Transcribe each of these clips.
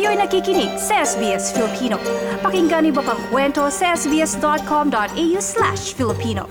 Kayo'y nakikinig sa SBS Filipino. Pakinggan niyo pa ang kwento sa sbs.com.au/Filipino.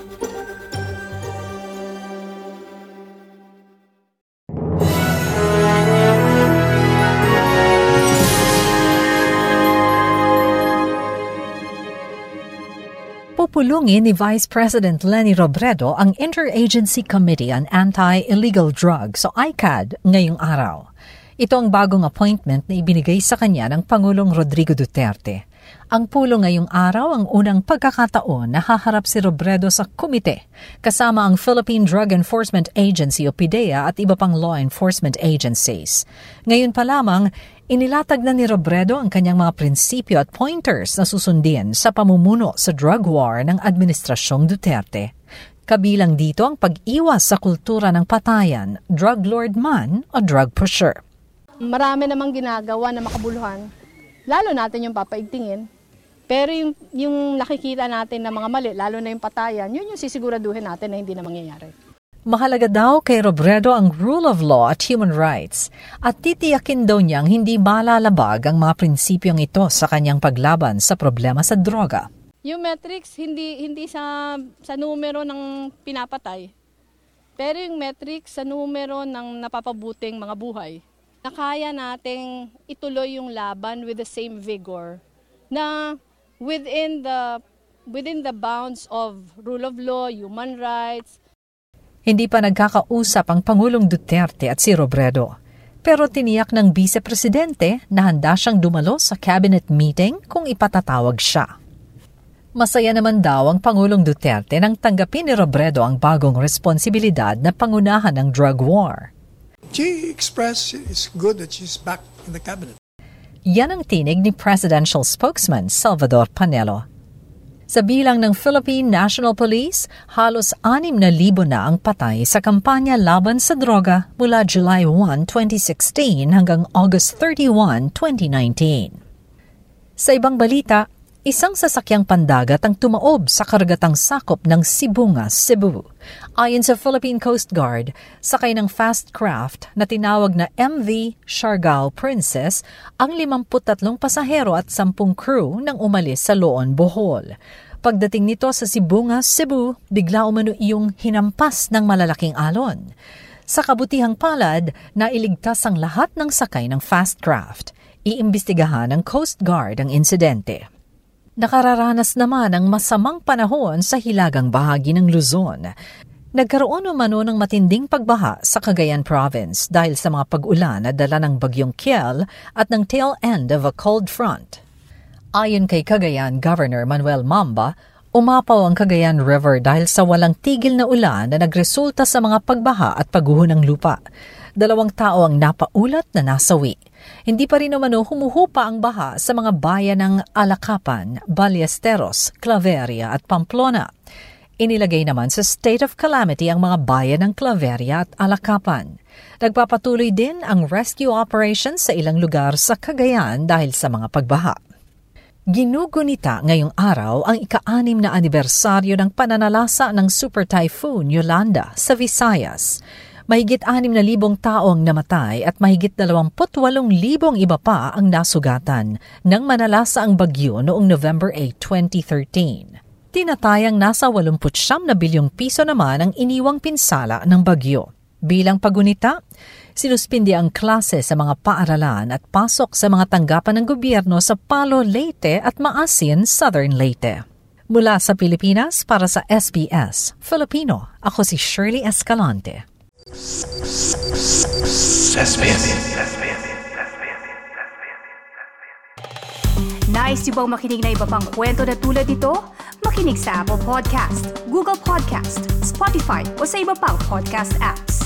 Pupulungin ni Vice President Leni Robredo ang Interagency Committee on Anti-Illegal Drugs o ICAD ngayong araw. Ito ang bagong appointment na ibinigay sa kanya ng Pangulong Rodrigo Duterte. Ang pulong ngayong araw ang unang pagkakataon na haharap si Robredo sa komite kasama ang Philippine Drug Enforcement Agency o PDEA at iba pang law enforcement agencies. Ngayon pa lamang, inilatag na ni Robredo ang kanyang mga prinsipyo at pointers na susundin sa pamumuno sa drug war ng Administrasyong Duterte. Kabilang dito ang pag-iwas sa kultura ng patayan, drug lord man o drug pusher. Marami namang ginagawa na makabuluhan, lalo natin yung papaigtingin. Pero yung nakikita natin na mga mali, lalo na yung patayan, yun yung sisiguraduhin natin na hindi na mangyayari. Mahalaga daw kay Robredo ang rule of law at human rights at titiyakin daw niyang hindi malalabag ang mga prinsipyong ito sa kanyang paglaban sa problema sa droga. Yung metrics, hindi sa numero ng pinapatay, pero yung metrics sa numero ng napapabuting mga buhay. Na kaya nating ituloy yung laban with the same vigor na within the bounds of rule of law, human rights. Hindi pa nagkakausap ang Pangulong Duterte at si Robredo, pero tiniyak ng Vice Presidente na handa siyang dumalo sa cabinet meeting kung ipatatawag siya. Masaya naman daw ang Pangulong Duterte nang tanggapin ni Robredo ang bagong responsibilidad na pangunahan ng drug war. She expressed it's good that she's back in the cabinet. Yan ang tinig ni Presidential Spokesman Salvador Panelo. Sa bilang ng Philippine National Police, halos 6,000 na ang patay sa kampanya laban sa droga mula July 1, 2016 hanggang August 31, 2019. Sa ibang balita, isang sasakyang pandagat ang tumaob sa karagatang sakop ng Sibungas, Cebu. Ayon sa Philippine Coast Guard, sakay ng fast craft na tinawag na MV Siargao Princess ang 53 pasahero at 10 crew nang umalis sa Loon, Bohol. Pagdating nito sa Sibungas, Cebu, bigla umano iyong hinampas ng malalaking alon. Sa kabutihang palad, nailigtas ang lahat ng sakay ng fast craft. Iimbestigahan ng Coast Guard ang insidente. Nakararanas naman ng masamang panahon sa hilagang bahagi ng Luzon. Nagkaroon umano ng matinding pagbaha sa Cagayan Province dahil sa mga pag-ulan na dala ng bagyong Kiel at ng tail end of a cold front. Ayon kay Cagayan Governor Manuel Mamba, umapaw ang Cagayan River dahil sa walang tigil na ulan na nagresulta sa mga pagbaha at pagguho ng lupa. 2 tao ang napaulat na nasawi. Hindi pa rin umano humuhupa ang baha sa mga bayan ng Alacapan, Ballesteros, Claveria at Pamplona. Inilagay naman sa state of calamity ang mga bayan ng Claveria at Alacapan. Nagpapatuloy din ang rescue operations sa ilang lugar sa Cagayan dahil sa mga pagbaha. Ginugunita ngayong araw ang ika-6 na anibersaryo ng pananalasa ng Super Typhoon Yolanda sa Visayas. Mahigit 6,000 tao ang namatay at mahigit 28,000 iba pa ang nasugatan nang manalasa ang bagyo noong November 8, 2013. Tinatayang nasa 89 na bilyong piso naman ang iniwang pinsala ng bagyo. Bilang pagunita, sinuspindi ang klase sa mga paaralan at pasok sa mga tanggapan ng gobyerno sa Palo, Leyte at Maasin, Southern Leyte. Mula sa Pilipinas para sa SBS Filipino, ako si Shirley Escalante. Nice yung bang makinig na iba pang kwento na tulad ito? Makinig sa Apple Podcast, Google Podcast, Spotify o sa iba pang podcast apps.